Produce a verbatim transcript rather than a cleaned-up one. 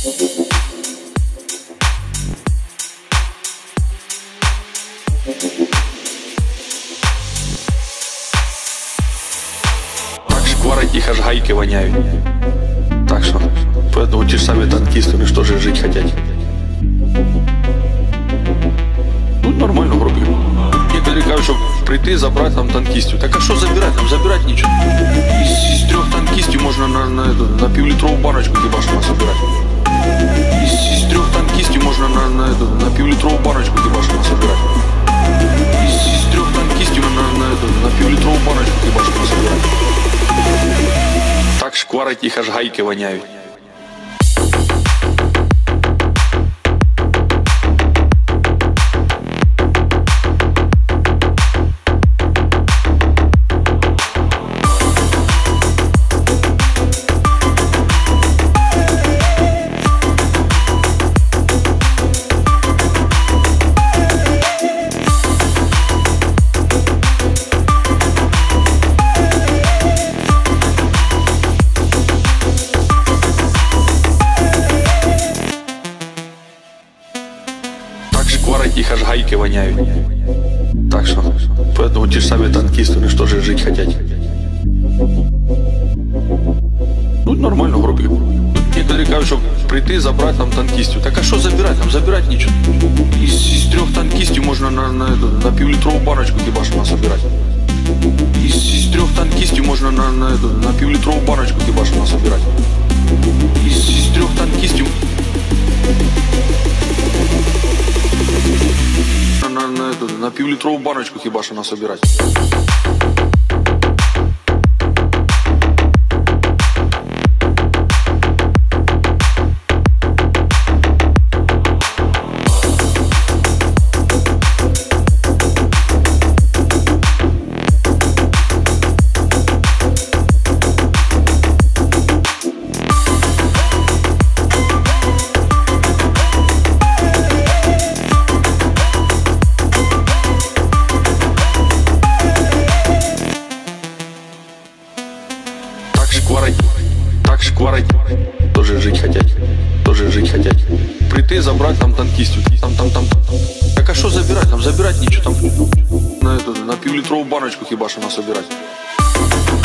Так шкварить их, аж гайки воняют. Так что, поэтому те же самые танкисты, они что же жить хотят. Ну, нормально вроде. Некоторые кажут, что прийти, забрать там танкистів. Так а что забирать? Там забирать ничего. Из, из трех танкистів можно на, на, на півлітрову баночку хіба що насобирать. Из, из трех танкистів можно на, на, на півлітрову баночку хіба що насобирать. Из, из трех танкистів на, на, на півлітрову баночку хіба що насобирать. Так шкварить їх, аж гайки воняють. Шкварить их, аж гайки воняют. Так что, поэтому те же самые танкисты, они что же жить хотят. Ну, нормально вроде. Некоторые кажут, что прийти, забрать там танкистів. Так а что забирать? Там забирать ничего. Из, из трех танкистів можно на, на, на півлітрову баночку хіба що насобирать. Из, из трех танкистів можно на, на, на півлітрову баночку хіба що насобирать. Из, из трех танкистів На, на, на, на півлітрову баночку хіба що насобирать. Шкварить, так шкварить, тоже жить хотят, тоже жить хотят. Прийти, забрать там танкистів, там, там, там, там. Так а что забирать? Там забирать ничего, там на, эту, на півлітрову баночку хіба що насобирать.